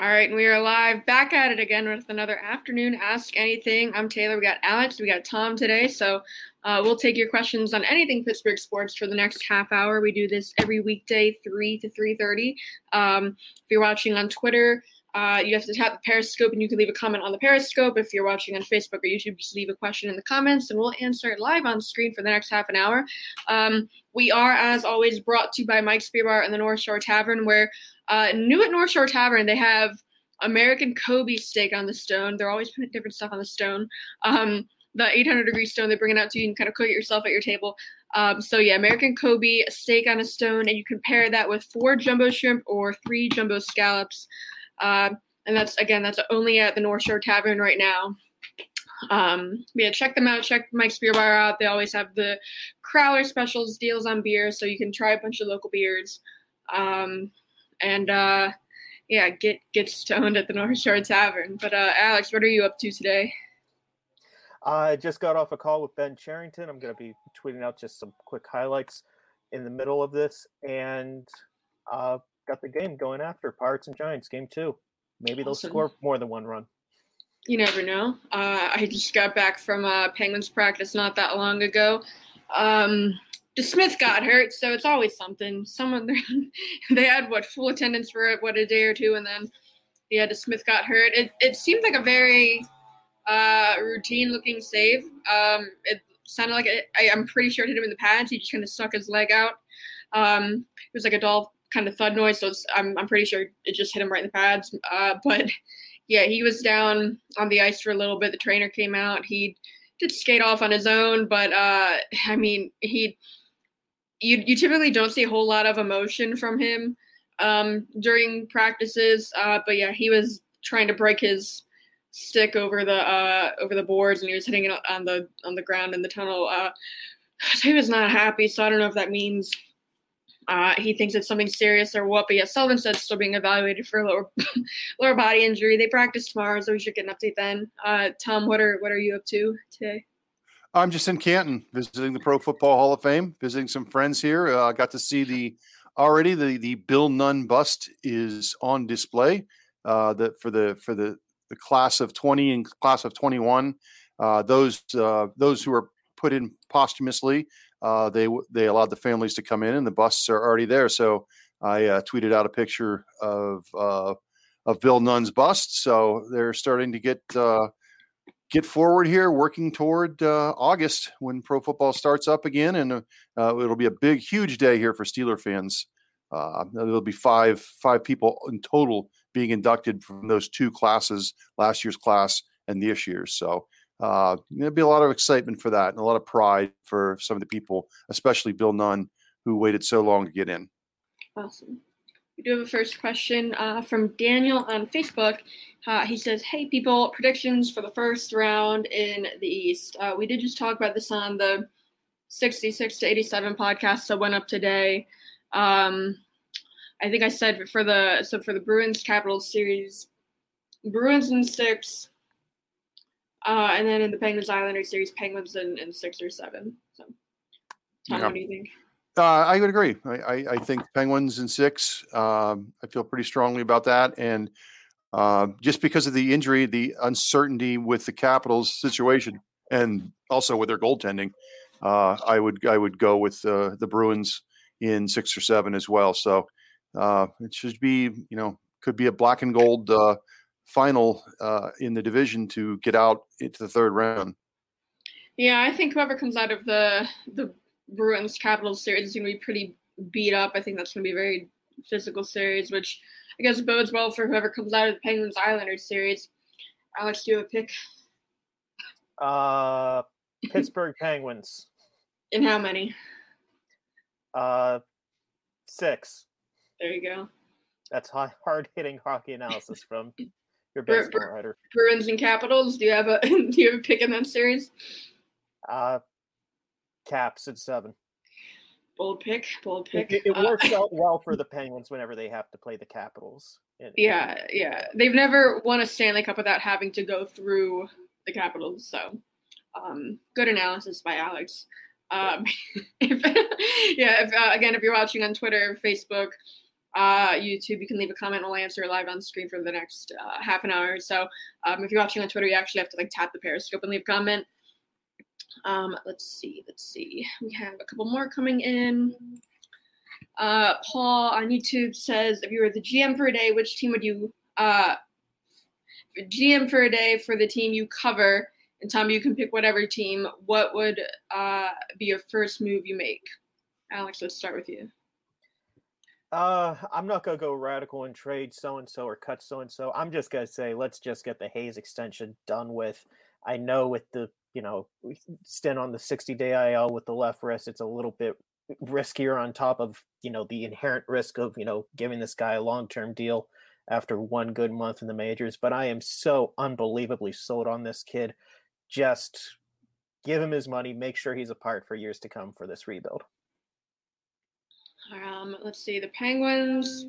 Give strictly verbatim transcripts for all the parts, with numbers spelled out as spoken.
All right, and we are live back at it again with another afternoon Ask Anything. I'm Taylor. We got Alex. We got Tom today. So uh, we'll take your questions on anything Pittsburgh sports for the next half hour. We do this every weekday, three to three thirty. Um, if you're watching on Twitter, uh, you have to tap the Periscope, and you can leave a comment on the Periscope. If you're watching on Facebook or YouTube, just leave a question in the comments, and we'll answer it live on screen for the next half an hour. Um, we are, as always, brought to you by Mike's Beer Bar and the North Shore Tavern, where Uh, new at North Shore Tavern, they have American Kobe steak on the stone. They're always putting different stuff on the stone. Um, the eight hundred degree stone, they bring it out to you. You can kind of cook it yourself at your table. Um, so yeah, American Kobe steak on a stone, and you can pair that with four jumbo shrimp or three jumbo scallops. Uh, and that's, again, that's only at the North Shore Tavern right now. Um, yeah, check them out. Check Mike's Beer Bar out. They always have the Crowler specials, deals on beer, so you can try a bunch of local beers. Um, And, uh, yeah, get get stoned at the North Shore Tavern. But, uh, Alex, what are you up to today? I just got off a call with Ben Cherington. I'm going to be tweeting out just some quick highlights in the middle of this. And uh, got the game going after Pirates and Giants, game two. Maybe they'll Awesome. score more than one run. You never know. Uh, I just got back from uh, Penguins practice not that long ago. Um DeSmith got hurt, so it's always something. Someone they had what full attendance for what a day or two, and then yeah, DeSmith got hurt. It it seemed like a very uh, routine looking save. Um, it sounded like it, I, I'm pretty sure it hit him in the pads. He just kind of stuck his leg out. Um, it was like a dull kind of thud noise, so it's, I'm I'm pretty sure it just hit him right in the pads. Uh, but yeah, he was down on the ice for a little bit. The trainer came out. He did skate off on his own, but uh, I mean he. You you typically don't see a whole lot of emotion from him um, during practices, uh, but yeah, he was trying to break his stick over the uh, over the boards, and he was hitting it on the on the ground in the tunnel. Uh, so he was not happy. So I don't know if that means uh, he thinks it's something serious or what. But yeah, Sullivan said still being evaluated for a lower lower body injury. They practice tomorrow, so we should get an update then. Uh, Tom, what are what are you up to today? I'm just in Canton visiting the Pro Football Hall of Fame, visiting some friends here. I uh, got to see the already the the Bill Nunn bust is on display. Uh, that for the for the, the class of twenty and class of twenty-one, uh, those uh, those who are put in posthumously, uh, they they allowed the families to come in, and the busts are already there. So I uh, tweeted out a picture of uh, of Bill Nunn's bust. So they're starting to get. Uh, Get forward here, working toward uh, August when pro football starts up again, and uh, it'll be a big, huge day here for Steeler fans. Uh, there'll be five five people in total being inducted from those two classes, last year's class and this year's. So uh, there'll be a lot of excitement for that and a lot of pride for some of the people, especially Bill Nunn, who waited so long to get in. Awesome. We do have a first question uh, from Daniel on Facebook. Uh, he says, hey, people, predictions for the first round in the East. Uh, we did just talk about this on the sixty-six to eighty-seven podcast that went up today. Um, I think I said for the so for the Bruins Capitals series, Bruins in six, uh, and then in the Penguins Islanders series, Penguins in, in six or seven. So, Tom, yeah. What do you think? Uh, I would agree. I, I, I think Penguins in six. Um, I feel pretty strongly about that. And uh, just because of the injury, the uncertainty with the Capitals situation, and also with their goaltending, uh, I would I would go with uh, the Bruins in six or seven as well. So uh, it should be, you know, could be a black and gold uh, final uh, in the division to get out into the third round. Yeah, I think whoever comes out of the the Bruins Capitals series is going to be pretty beat up. I think that's going to be a very physical series, which I guess bodes well for whoever comes out of the Penguins Islanders series. Alex, do you have a pick? Uh, Pittsburgh Penguins. In how many? Uh, six. There you go. That's hard-hitting hockey analysis from your baseball Bru- writer. Bruins and Capitals. Do you have a do you have a pick in that series? Uh, Caps at seven. Bold pick, bold pick. It, it works uh, out well for the Penguins whenever they have to play the Capitals. In, yeah, yeah. They've never won a Stanley Cup without having to go through the Capitals. So, um, good analysis by Alex. Um, if, yeah. If, uh, again, if you're watching on Twitter, or Facebook, uh, YouTube, you can leave a comment. We'll answer live on screen for the next uh, half an hour or so. Um, if you're watching on Twitter, you actually have to like tap the Periscope and leave a comment. Um, let's see, let's see. We have a couple more coming in. Uh, Paul on YouTube says, if you were the G M for a day, which team would you uh, G M for a day for the team you cover? And Tom, you can pick whatever team. What would uh, be your first move you make? Alex, let's start with you. Uh, I'm not going to go radical and trade so-and-so or cut so-and-so. I'm just going to say, let's just get the Hayes extension done with. I know with the, you know, stint on the sixty-day I L with the left wrist, it's a little bit riskier on top of, you know, the inherent risk of, you know, giving this guy a long-term deal after one good month in the majors. But I am so unbelievably sold on this kid. Just give him his money, make sure he's a part for years to come for this rebuild. Um, let's see, the Penguins.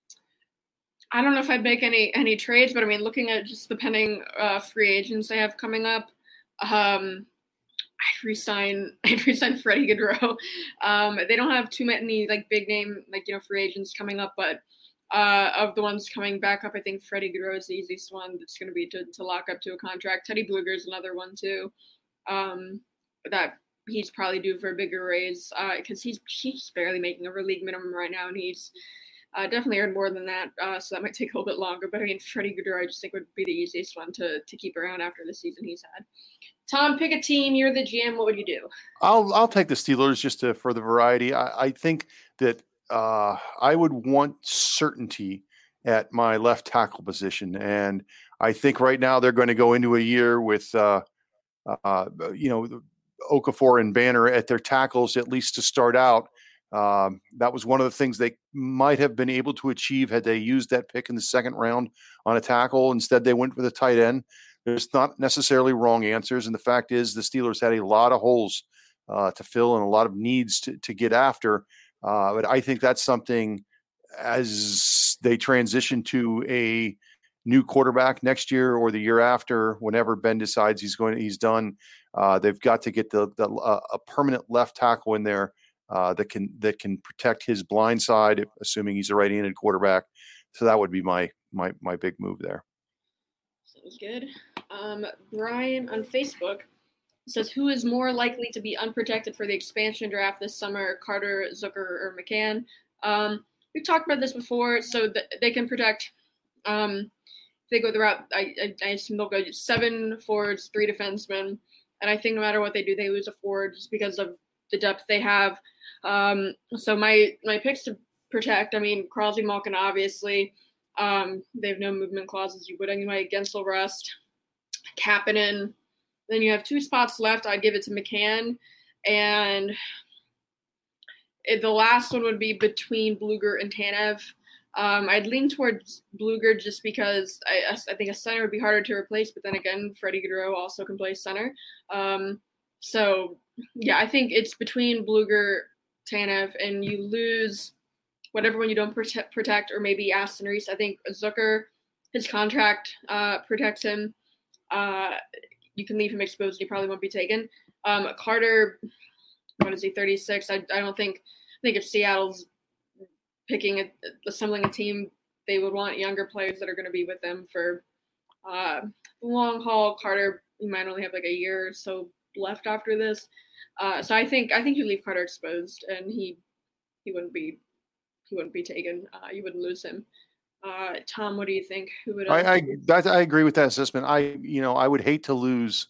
I don't know if I'd make any any trades, but I mean, looking at just the pending uh, free agents they have coming up, um, I'd resign. I'd resign Freddie Gaudreau. Um, they don't have too many like big name like you know free agents coming up, but uh, of the ones coming back up, I think Freddie Gaudreau is the easiest one. That's going to be to to lock up to a contract. Teddy Blueger is another one too. Um, that. He's probably due for a bigger raise because uh, he's he's barely making over league minimum right now, and he's uh, definitely earned more than that. Uh, so that might take a little bit longer. But I mean, Freddie Gaudreau, I just think would be the easiest one to to keep around after the season he's had. Tom, pick a team. You're the G M. What would you do? I'll I'll take the Steelers just to, for the variety. I, I think that uh, I would want certainty at my left tackle position, and I think right now they're going to go into a year with uh, uh, you know. Okafor and Banner at their tackles, at least to start out. Um, that was one of the things they might have been able to achieve had they used that pick in the second round on a tackle. Instead, they went with a tight end. There's not necessarily wrong answers. And the fact is the Steelers had a lot of holes uh, to fill and a lot of needs to, to get after. Uh, but I think that's something as they transition to a new quarterback next year or the year after, whenever Ben decides he's going, he's done. Uh, they've got to get the, the uh, a permanent left tackle in there uh, that can that can protect his blind side, assuming he's a right-handed quarterback. So that would be my my my big move there. Sounds good. Um, Brian on Facebook says, "Who is more likely to be unprotected for the expansion draft this summer, Carter, Zucker, or McCann?" Um, we've talked about this before, so th- they can protect. Um, they go the route. I, I, I assume they'll go seven forwards, three defensemen. And I think no matter what they do, they lose a forward just because of the depth they have. Um, so my my picks to protect, I mean, Crosby, Malkin, obviously. Um, they have no movement clauses. You would anyway. Gensel, Rust, Kapanen. Then you have two spots left. I'd give it to McCann. And it, the last one would be between Blueger and Tanev. Um, I'd lean towards Blueger just because I, I think a center would be harder to replace, but then again, Freddie Gaudreau also can play center. Um, so, yeah, I think it's between Blueger, Tanev, and you lose whatever one you don't protect, protect or maybe Aston Reese. I think Zucker, his contract uh, protects him. Uh, you can leave him exposed. He probably won't be taken. Um, Carter, what is he, thirty-six? I, I don't think – I think if Seattle's – picking, a, assembling a team, they would want younger players that are going to be with them for uh, the long haul. Carter, you might only have like a year or so left after this, uh, so I think I think you leave Carter exposed, and he he wouldn't be he wouldn't be taken. Uh, you wouldn't lose him. Uh, Tom, what do you think? Who would? Uh, I I, that, I agree with that assessment. I you know I would hate to lose.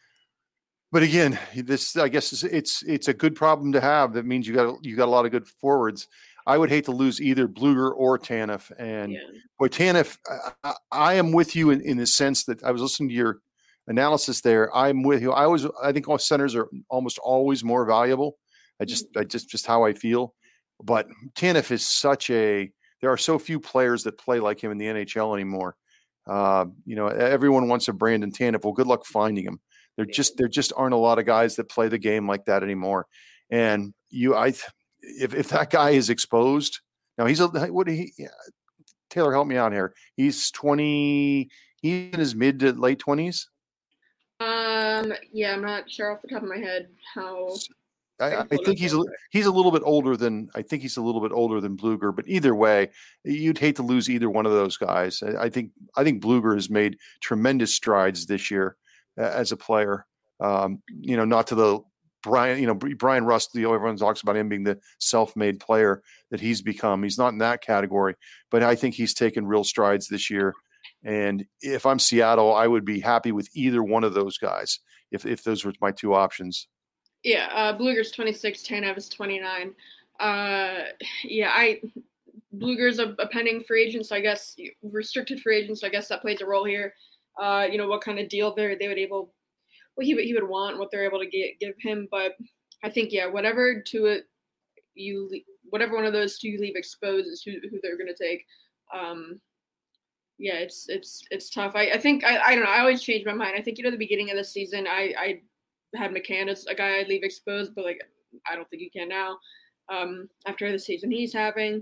But again, this I guess it's, it's it's a good problem to have. That means you got you got a lot of good forwards. I would hate to lose either Blueger or Tanev. And yeah. boy, Tanev, I, I am with you in, in the sense that I was listening to your analysis there. I'm with you. I always, I think all centers are almost always more valuable. I just, I just, just how I feel. But Tanev is such a. There are so few players that play like him in the N H L anymore. Uh, you know, everyone wants a Brandon Tanev. Well, good luck finding him. There just, there just aren't a lot of guys that play the game like that anymore. And you, I. If if that guy is exposed, now he's a what he Taylor, help me out here. He's twenty. He's in his mid to late twenties. Um. Yeah, I'm not sure off the top of my head how. I, I think he's a, he's a little bit older than I think he's a little bit older than Blueger, but either way, you'd hate to lose either one of those guys. I, I think I think Blueger has made tremendous strides this year uh, as a player. Um, you know, not to the Brian, you know, Brian Rust, the everyone talks about him being the self-made player that he's become. He's not in that category, but I think he's taken real strides this year. And if I'm Seattle, I would be happy with either one of those guys if if those were my two options. Yeah, uh, Blueger's twenty-six, Tanev is twenty-nine. Uh, yeah, I Blueger's a, a pending free agent, so I guess restricted free agent, so I guess that plays a role here. Uh, you know, what kind of deal they they would able, what he would he would want, what they're able to get, give him. But I think yeah, whatever to it you whatever one of those two you leave exposed is who, who they're going to take. Um, yeah, it's it's it's tough. I, I think I, I don't know. I always change my mind. I think you know the beginning of the season, I I had McCann as a guy I'd leave exposed, but like I don't think you can now. Um, after the season he's having,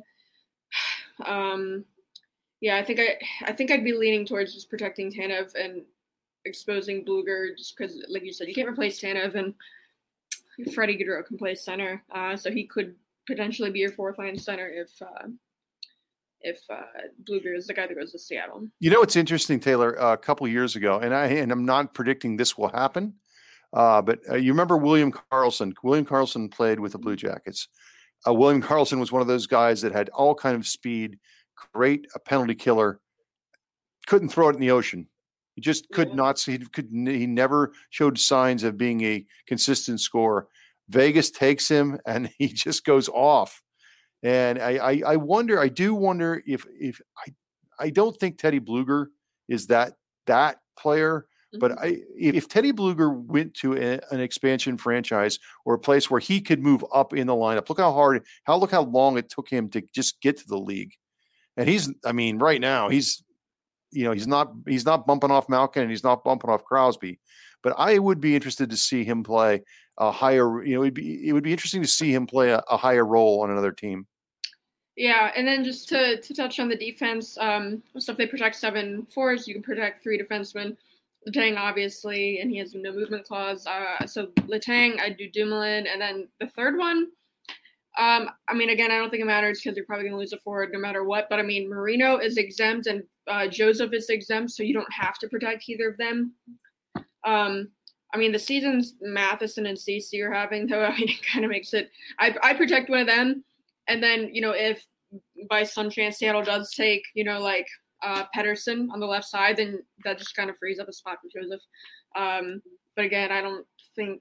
um, yeah, I think I I think I'd be leaning towards just protecting Tanev and exposing Blueger, just because, like you said, you can't replace Tanev, and Freddie Gaudreau can play center, uh, so he could potentially be your fourth line center if. Uh, if uh, Blueger is the guy that goes to Seattle. You know, it's interesting, Taylor, uh, a couple of years ago, and I and I'm not predicting this will happen, uh, but uh, you remember William Karlsson. William Karlsson played with the Blue Jackets. Uh, William Karlsson was one of those guys that had all kind of speed, great, a penalty killer, couldn't throw it in the ocean. He just could yeah. not see. He could. He never showed signs of being a consistent scorer. Vegas takes him, and he just goes off. And I, I, I wonder, I do wonder if, if I, I don't think Teddy Blueger is that, that player, mm-hmm. but I, if Teddy Blueger went to a, an expansion franchise or a place where he could move up in the lineup, look how hard, how, look how long it took him to just get to the league. And he's, I mean, right now he's, you know, he's not, he's not bumping off Malkin and he's not bumping off Crosby, but I would be interested to see him play a higher, you know, it'd be, it would be interesting to see him play a, a higher role on another team. Yeah, and then just to, to touch on the defense, um, so if they protect seven fours, you can protect three defensemen. Letang, obviously, and he has no movement clause. Uh, so Letang, I'd do Dumoulin, and then the third one, um, I mean, again, I don't think it matters because you're probably going to lose a forward no matter what. But I mean, Marino is exempt and uh, Joseph is exempt, so you don't have to protect either of them. Um, I mean, the seasons Matheson and Ceci are having, though, I mean, it kind of makes it. I I protect one of them. And then, you know, if by some chance Seattle does take, you know, like uh, Pettersson on the left side, then that just kind of frees up a spot for Joseph. Um, but again, I don't think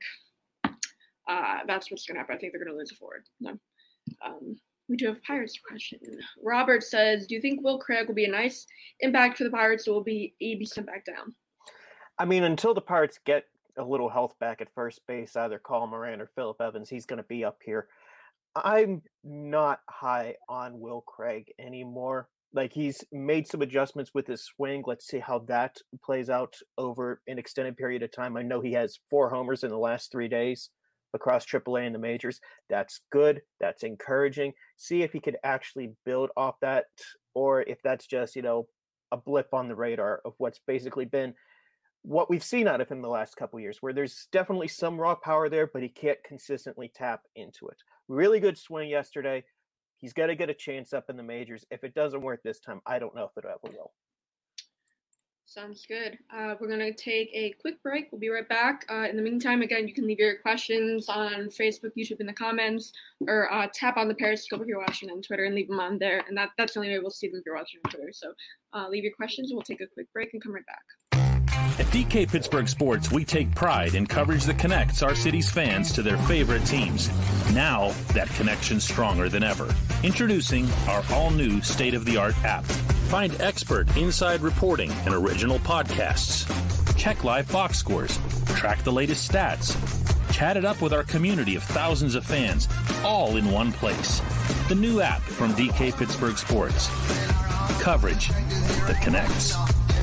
uh, that's what's going to happen. I think they're going to lose a forward. No. Um, we do have Pirates question. Robert says, do you think Will Craig will be a nice impact for the Pirates, or will be he be sent back down? I mean, until the Pirates get a little health back at first base, either Carl Moran or Phillip Evans, he's going to be up here. I'm not high on Will Craig anymore. Like, he's made some adjustments with his swing. Let's see how that plays out over an extended period of time. I know he has four homers in the last three days across triple A and the majors. That's good. That's encouraging. See if he could actually build off that, or if that's just, you know, a blip on the radar of what's basically been what we've seen out of him the last couple of years, where there's definitely some raw power there, but he can't consistently tap into it. Really good swing yesterday. He's got to get a chance up in the majors. If it doesn't work this time, I don't know if it ever will. Sounds good. Uh, we're going to take a quick break. We'll be right back. Uh, in the meantime, again, you can leave your questions on Facebook, YouTube in the comments, or uh, tap on the Periscope if you're watching on Twitter and leave them on there. And that, that's the only way we'll see them if you're watching on Twitter. So uh, leave your questions. We'll take a quick break and come right back. At D K Pittsburgh Sports, we take pride in coverage that connects our city's fans to their favorite teams. Now, that connection's stronger than ever. Introducing our all-new state-of-the-art app. Find expert inside reporting and original podcasts. Check live box scores. Track the latest stats. Chat it up with our community of thousands of fans, all in one place. The new app from D K Pittsburgh Sports. Coverage that connects.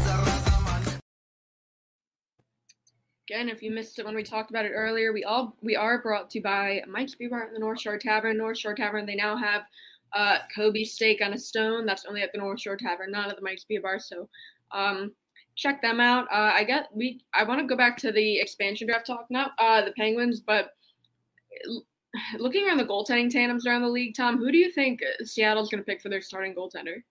Again, if you missed it when we talked about it earlier, we all we are brought to you by Mike's Beer Bar at the North Shore Tavern. North Shore Tavern, they now have uh, Kobe steak on a stone. That's only at the North Shore Tavern, not at the Mike's Beer Bar. So um, check them out. Uh, I get we I want to go back to the expansion draft talk now, uh, the Penguins, but looking around the goaltending tandems around the league, Tom, who do you think Seattle's going to pick for their starting goaltender?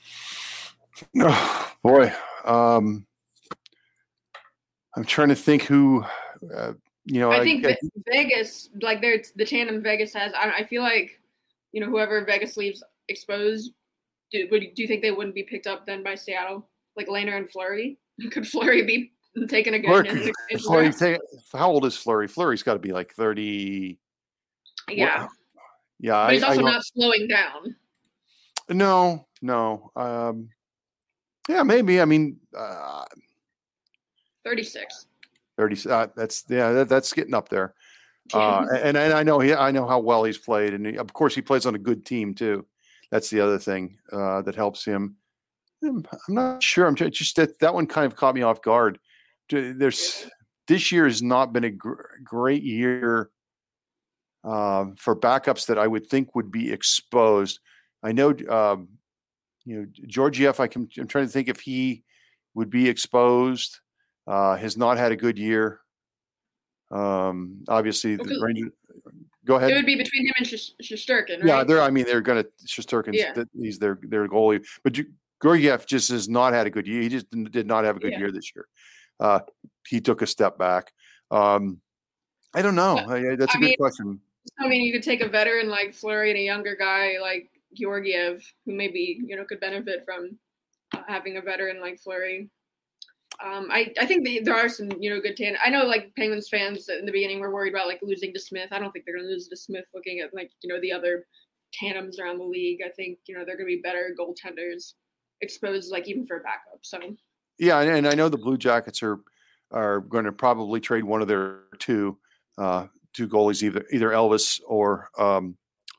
Oh, boy. Um, I'm trying to think who, uh, you know. I I think I, Vegas, like they're, the tandem Vegas has, I, I feel like, you know, whoever Vegas leaves exposed, do, would, do you think they wouldn't be picked up then by Seattle? Like Lehner and Fleury? Could Fleury be taken again? Fleury, in the, in Fleury, the how old is Fleury? Fleury's got to be like thirty. Yeah. What? Yeah. But he's I, also I not slowing down. No, no. Um, yeah, maybe. I mean, uh, thirty-six. thirty. Uh, that's yeah. That, that's getting up there. Uh, and, and I know he, I know how well he's played, and he, of course he plays on a good team too. That's the other thing uh, that helps him. I'm not sure. I'm just that that one kind of caught me off guard. There's this year has not been a gr- great year uh, for backups that I would think would be exposed. I know, um, you know, Georgiev. I can, I'm trying to think if he would be exposed. Uh, has not had a good year. Um, obviously, the Rangers. Go ahead. It would be between him and Shesterkin, right? Yeah, they're. I mean, they're going to Shesterkin's. Yeah. He's their their goalie, but Georgiev just has not had a good year. He just did not have a good yeah. year this year. Uh, he took a step back. Um, I don't know. But, That's a I good mean, question. I mean, you could take a veteran like Fleury and a younger guy like Georgiev, who maybe you know could benefit from uh, having a veteran like Fleury. Um, I, I think the, there are some, you know, good tandem. I know, like, Penguins fans in the beginning were worried about, like, losing to Smith. I don't think they're going to lose to Smith looking at, like, you know, the other tandems around the league. I think, you know, they're going to be better goaltenders exposed, like, even for a backup. So, yeah, and I know the Blue Jackets are are going to probably trade one of their two uh, two goalies, either either Elvis or um,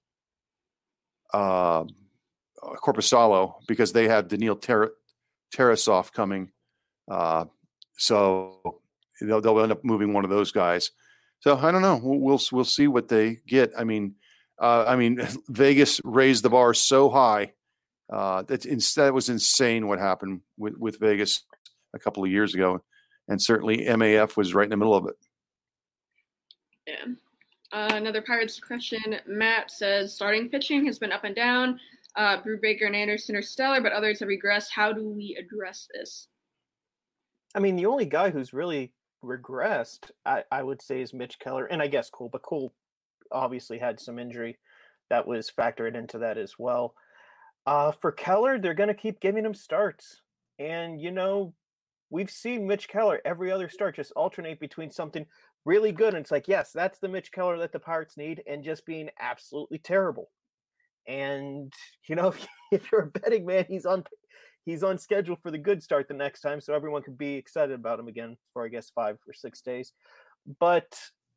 uh, Korpisalo, because they have Daniil Ter- Tarasov coming. Uh, so they'll, they'll end up moving one of those guys. So I don't know. We'll, we'll, we'll see what they get. I mean, uh, I mean, Vegas raised the bar so high. Uh, that instead was insane what happened with, with Vegas a couple of years ago. And certainly M A F was right in the middle of it. Yeah. Uh, another Pirates question. Matt says starting pitching has been up and down. Uh, Brubaker and Anderson are stellar, but others have regressed. How do we address this? I mean, the only guy who's really regressed, I, I would say, is Mitch Keller, and I guess Cole, but Cole obviously had some injury that was factored into that as well. Uh, for Keller, they're going to keep giving him starts. And, you know, we've seen Mitch Keller every other start just alternate between something really good, and it's like, yes, that's the Mitch Keller that the Pirates need, and just being absolutely terrible. And, you know, if, if you're a betting man, he's on He's on schedule for the good start the next time, so everyone can be excited about him again for, I guess, five or six days. But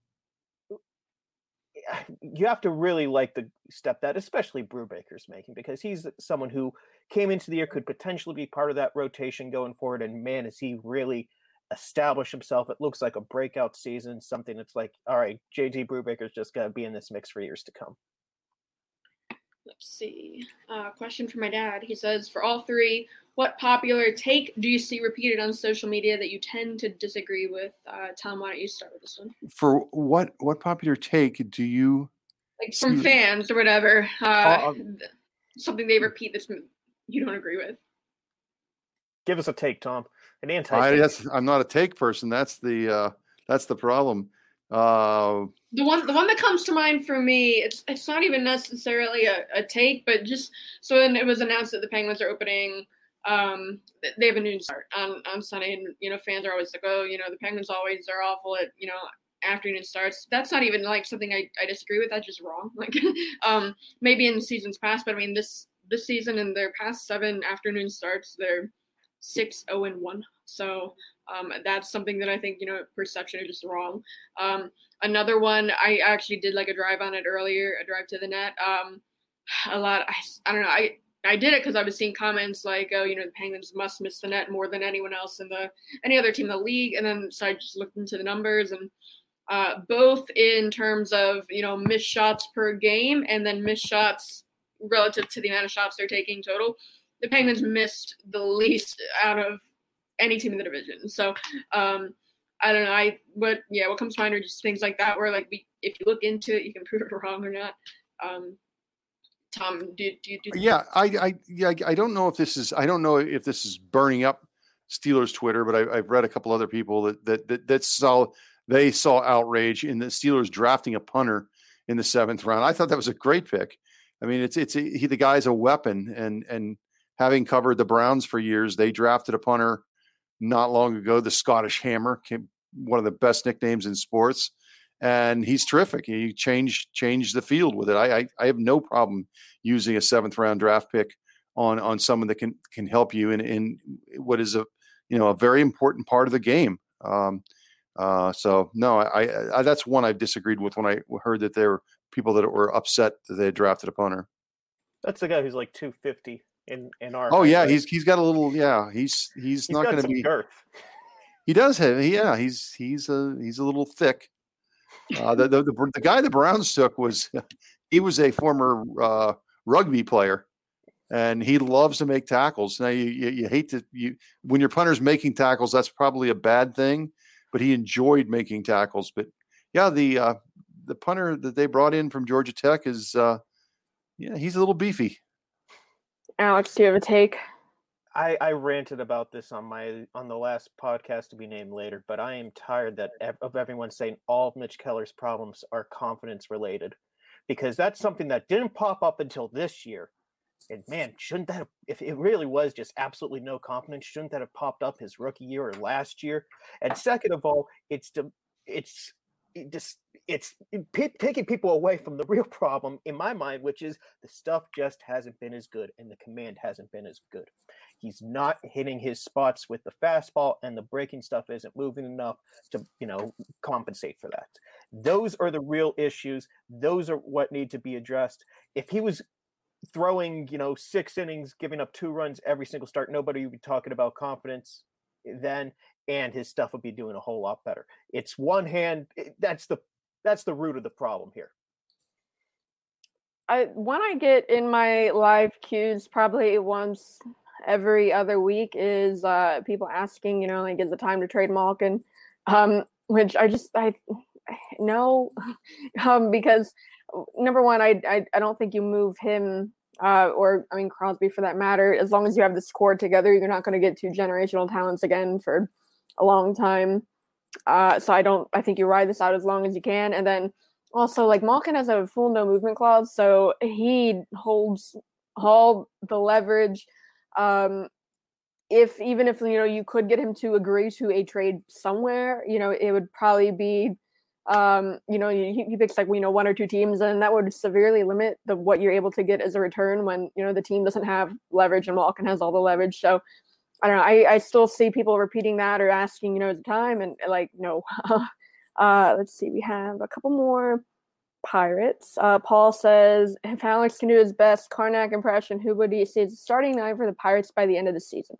you have to really like the step that especially Brubaker's making, because he's someone who came into the year, could potentially be part of that rotation going forward, and man, is he really established himself. It looks like a breakout season, something that's like, all right, J T Brubaker's just got to be in this mix for years to come. Let's see. Uh, question from my dad. He says, for all three, what popular take do you see repeated on social media that you tend to disagree with? Uh, Tom, why don't you start with this one? For what what popular take do you like from see? Fans or whatever? Uh, uh, something they repeat that you don't agree with. Give us a take, Tom. An anti. I, that's, I'm not a take person. That's the uh, that's the problem. Uh, the one the one that comes to mind for me, it's it's not even necessarily a, a take, but just so when it was announced that the Penguins are opening, um, they have a noon start on, on Sunday, and you know fans are always like, oh, you know the Penguins always are awful at you know afternoon starts. That's not even like something I, I disagree with. That's just wrong. Like um, maybe in seasons past, but I mean this this season in their past seven afternoon starts, they're six oh and one. So. Um, that's something that I think, you know, perception is just wrong. Um, another one, I actually did like a drive on it earlier, a drive to the net. Um, a lot, I, I don't know, I, I did it because I was seeing comments like, oh, you know, the Penguins must miss the net more than anyone else in the, any other team in the league. And then so I just looked into the numbers and uh, both in terms of, you know, missed shots per game and then missed shots relative to the amount of shots they're taking total. The Penguins missed the least out of any team in the division. So um, I don't know. I what yeah, what comes to mind are just things like that where like we, if you look into it, you can prove it wrong or not. Um, Tom, do, do you do? Yeah, I, I, yeah, I don't know if this is, I don't know if this is burning up Steelers Twitter, but I, I've read a couple other people that that that, that saw they saw outrage in the Steelers drafting a punter in the seventh round. I thought that was a great pick. I mean, it's it's a, he the guy's a weapon, and and having covered the Browns for years, they drafted a punter not long ago, the Scottish Hammer, one of the best nicknames in sports. And he's terrific. He changed changed the field with it. I, I I have no problem using a seventh round draft pick on on someone that can can help you in in what is a you know a very important part of the game. Um, uh, so no, I, I that's one I've disagreed with when I heard that there were people that were upset that they had drafted a punter. That's the guy who's like two fifty in in our. Oh height, yeah, right? he's he's got a little yeah he's he's, he's not got going to some be girth. He does have yeah he's he's a he's a little thick. Uh, the, the the the guy the Browns took was he was a former uh, rugby player, and he loves to make tackles. Now you, you you hate to you when your punter's making tackles, that's probably a bad thing, but he enjoyed making tackles. But yeah, the uh, the punter that they brought in from Georgia Tech is uh, yeah he's a little beefy. Alex, do you have a take? I, I ranted about this on my on the last podcast to be named later, but I am tired that ev- of everyone saying all of Mitch Keller's problems are confidence related, because that's something that didn't pop up until this year. And man, shouldn't that have, if it really was just absolutely no confidence, shouldn't that have popped up his rookie year or last year? And second of all, it's the it's it just it's p- taking people away from the real problem in my mind, which is the stuff just hasn't been as good and the command hasn't been as good. He's not hitting his spots with the fastball, and the breaking stuff isn't moving enough to, you know, compensate for that. Those are the real issues. Those are what need to be addressed. If he was throwing, you know, six innings, giving up two runs every single start, nobody would be talking about confidence then, and his stuff would be doing a whole lot better. It's one hand. That's the that's the root of the problem here. I one I get in my live queues probably once every other week is uh, people asking, you know, like, is it time to trade Malkin? Um, which I just, I no, um, because number one, I, I, I don't think you move him uh, or, I mean, Crosby for that matter. As long as you have this core together, you're not going to get two generational talents again for a long time. Uh, so I don't, I think you ride this out as long as you can. And then also, like, Malkin has a full no movement clause, so he holds all the leverage. Um, if even if you know you could get him to agree to a trade somewhere, you know it would probably be, um, you know, he, he picks like you know one or two teams, and that would severely limit the what you're able to get as a return when you know the team doesn't have leverage and Malkin has all the leverage. So I don't know. I, I still see people repeating that or asking, you know, is it time? And like no. uh, let's see. We have a couple more. Pirates. Uh, Paul says, if Alex can do his best Karnak impression, who would he say is starting nine for the Pirates by the end of the season?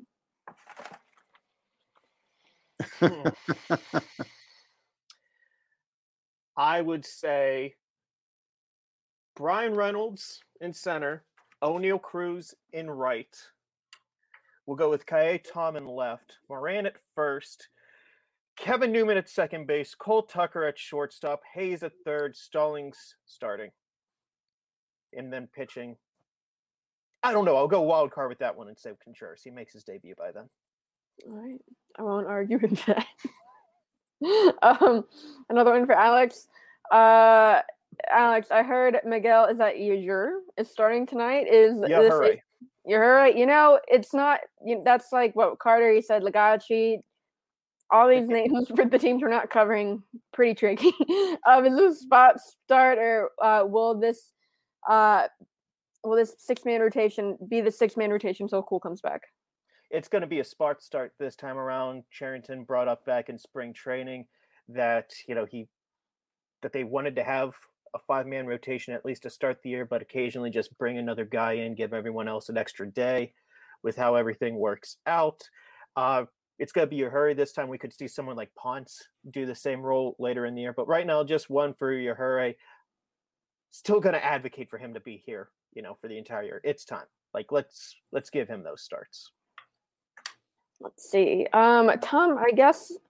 I would say Brian Reynolds in center, O'Neal Cruz in right. We'll go with Kaye Tom in left, Moran at first, Kevin Newman at second base, Cole Tucker at shortstop, Hayes at third, Stallings starting. And then pitching. I don't know. I'll go wild card with that one and say Contreras. He makes his debut by then. All right. I won't argue with that. um, another one for Alex. Uh, Alex, I heard Miguel is that Yajur is starting tonight. Is yeah, this hooray. You're right. You know, it's not you know, that's like what Carter he said, Lagachi. All these names for the teams we're not covering, pretty tricky. um, is this a spot start, or uh, will this uh, will this six man rotation be the six man rotation until Cool comes back? It's going to be a spot start this time around. Cherington brought up back in spring training that you know he that they wanted to have a five man rotation at least to start the year, but occasionally just bring another guy in, give everyone else an extra day. With how everything works out. Uh, It's going to be a hurry. This time we could see someone like Ponce do the same role later in the year. But right now, just one for Yajure. Still going to advocate for him to be here, you know, for the entire year. It's time. Like, let's let's give him those starts. Let's see. Um, Tom, I guess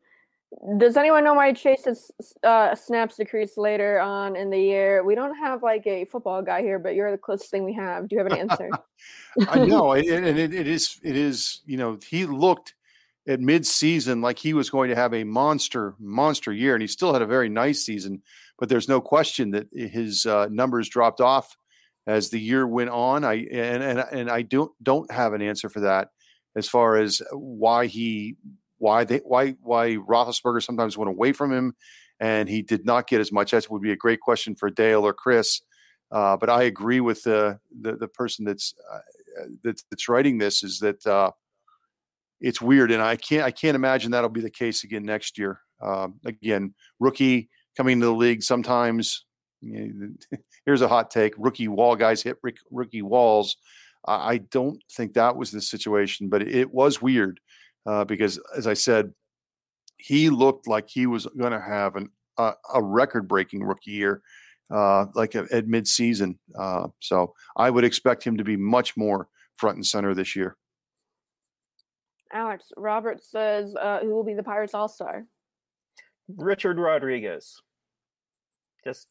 Does anyone know why Chase's uh, snaps decreased later on in the year? We don't have like a football guy here, but you're the closest thing we have. Do you have an answer? I know, and it, it is, it is. You know, he looked at mid-season like he was going to have a monster, monster year, and he still had a very nice season. But there's no question that his uh, numbers dropped off as the year went on. I and and and I don't don't have an answer for that as far as why he. Why they why why Roethlisberger sometimes went away from him, and he did not get as much. That would be a great question for Dale or Chris. Uh, but I agree with the the, the person that's, uh, that's that's writing this is that uh, it's weird, and I can't I can't imagine that'll be the case again next year. Um, again, rookie coming into the league sometimes. You know, here's a hot take: rookie wall guys hit rookie walls. Uh, I don't think that was the situation, but it was weird. Uh, because, as I said, he looked like he was going to have an, uh, a record-breaking rookie year, uh, like at, at mid-season. Uh, so I would expect him to be much more front and center this year. Alex, Robert says, uh, who will be the Pirates All-Star? Richard Rodriguez. Just,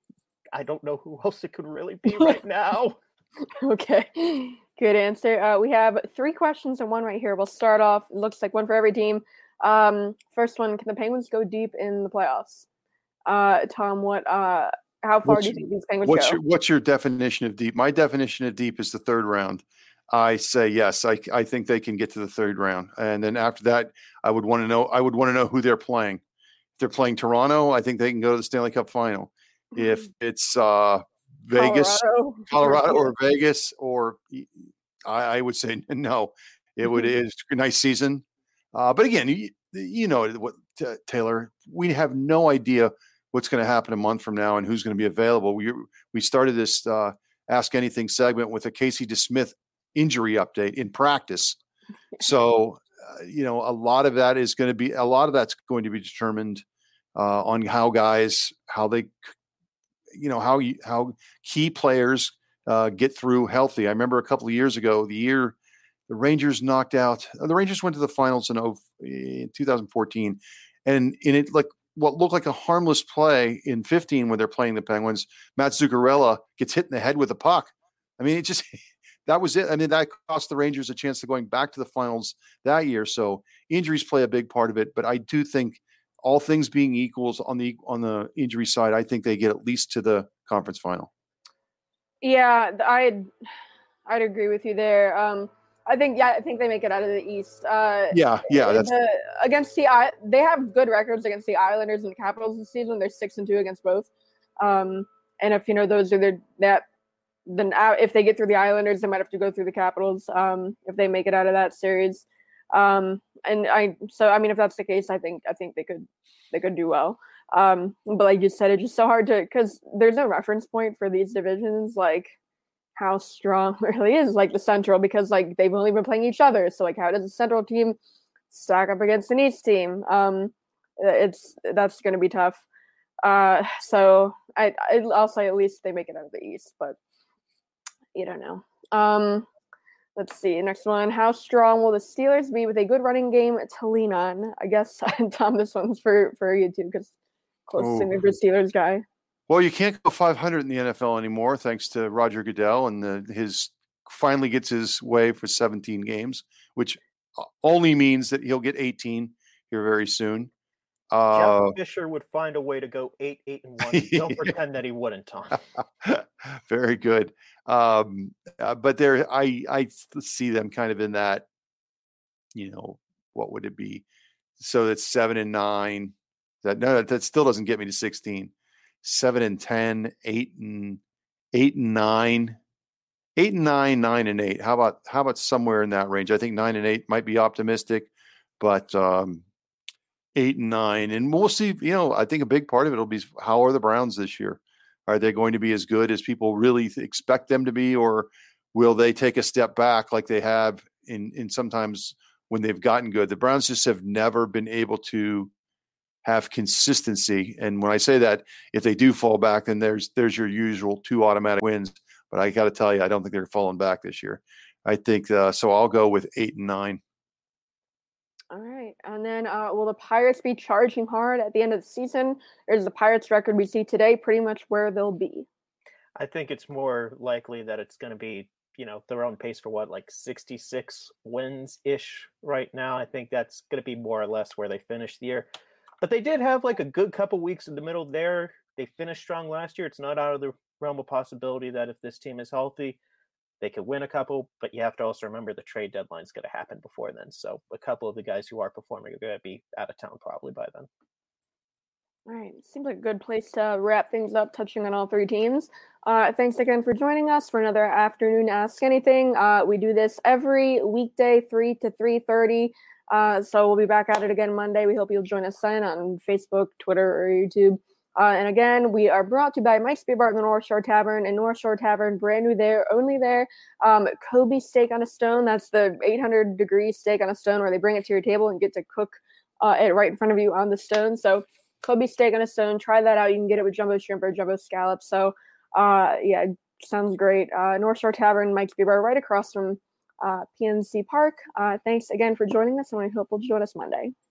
I don't know who else it could really be right now. Okay, good answer. Uh, we have three questions and one right here. We'll start off. It looks like one for every team. Um, first one: can the Penguins go deep in the playoffs? Uh, Tom, what? Uh, how far what's, do you think these Penguins what's go? Your, what's your definition of deep? My definition of deep is the third round. I say yes. I I think they can get to the third round, and then after that, I would want to know. I would want to know who they're playing. If they're playing Toronto, I think they can go to the Stanley Cup final. Mm-hmm. If it's uh, Vegas, Colorado. Colorado, or Vegas, or I, I would say no. It would is a nice season, uh, but again, you, you know what, t- Taylor. We have no idea what's going to happen a month from now and who's going to be available. We we started this uh, Ask Anything segment with a Casey DeSmith injury update in practice, so uh, you know a lot of that is going to be a lot of that's going to be determined uh, on how guys how they. You know, how you, how key players uh, get through healthy. I remember a couple of years ago, the year the Rangers knocked out, the Rangers went to the finals in, oh, in two thousand fourteen. And in it, like what looked like a harmless play in fifteen when they're playing the Penguins, Matt Zuccarello gets hit in the head with a puck. I mean, it just, that was it. I mean, that cost the Rangers a chance to going back to the finals that year. So injuries play a big part of it. But I do think, all things being equals on the on the injury side, I think they get at least to the conference final. Yeah, I'd I'd agree with you there. Um, I think yeah, I think they make it out of the East. Uh, yeah, yeah. That's the, against the they have good records against the Islanders and the Capitals this season. They're six and two against both. Um, and if you know those are their that then if they get through the Islanders, they might have to go through the Capitals. Um, if they make it out of that series. Um, and I, so, I mean, if that's the case, I think, I think they could, they could do well. Um, but like you said, it's just so hard to, cause there's no reference point for these divisions, like how strong really is like the Central, because like they've only been playing each other. So like, how does the Central team stack up against an East team? Um, it's, that's going to be tough. Uh, so I, I'll say at least they make it out of the East, but you don't know. Um, Let's see. Next one. How strong will the Steelers be with a good running game to lean on? I guess, Tom, this one's for, for you too, because closest thing for Steelers guy. Well, you can't go five hundred in the N F L anymore, thanks to Roger Goodell, and the, his finally gets his way for seventeen games, which only means that he'll get eighteen here very soon. Uh, Jeff Fisher would find a way to go eight, eight, and one. Don't pretend that he wouldn't, Tom. Very good. Um, uh, but there, I, I see them kind of in that, you know, what would it be? So that's seven and nine. That no, that still doesn't get me to sixteen. Seven and ten, eight and eight and nine, eight and nine, nine and eight. How about how about somewhere in that range? I think nine and eight might be optimistic, but um, eight and nine, and we'll see. You know, I think a big part of it will be how are the Browns this year? Are they going to be as good as people really expect them to be, or will they take a step back like they have in, in sometimes when they've gotten good? The Browns just have never been able to have consistency. And when I say that, if they do fall back, then there's there's your usual two automatic wins. But I got to tell you, I don't think they're falling back this year. I think uh, so. I'll go with eight and nine. All right. right. And then uh, will the Pirates be charging hard at the end of the season? Or is the Pirates record we see today pretty much where they'll be? I think it's more likely that it's going to be, you know, they're on pace for what, like sixty-six wins-ish right now. I think that's going to be more or less where they finish the year. But they did have like a good couple weeks in the middle there. They finished strong last year. It's not out of the realm of possibility that if this team is healthy, they could win a couple, but you have to also remember the trade deadline is going to happen before then. So a couple of the guys who are performing are going to be out of town probably by then. All right. Seems like a good place to wrap things up, touching on all three teams. Uh, thanks again for joining us for another afternoon Ask Anything. Uh, we do this every weekday, three to three thirty. Uh, so we'll be back at it again Monday. We hope you'll join us then on Facebook, Twitter, or YouTube. Uh, and again, we are brought to you by Mike's Beer Bar at the North Shore Tavern and North Shore Tavern, brand new there, only there. Um, Kobe steak on a stone. That's the eight hundred degree steak on a stone where they bring it to your table and get to cook uh, it right in front of you on the stone. So Kobe steak on a stone. Try that out. You can get it with jumbo shrimp or jumbo scallops. So uh, yeah, sounds great. Uh, North Shore Tavern, Mike's Beer Bar, right across from uh, P N C Park. Uh, thanks again for joining us, and I hope you'll join us Monday.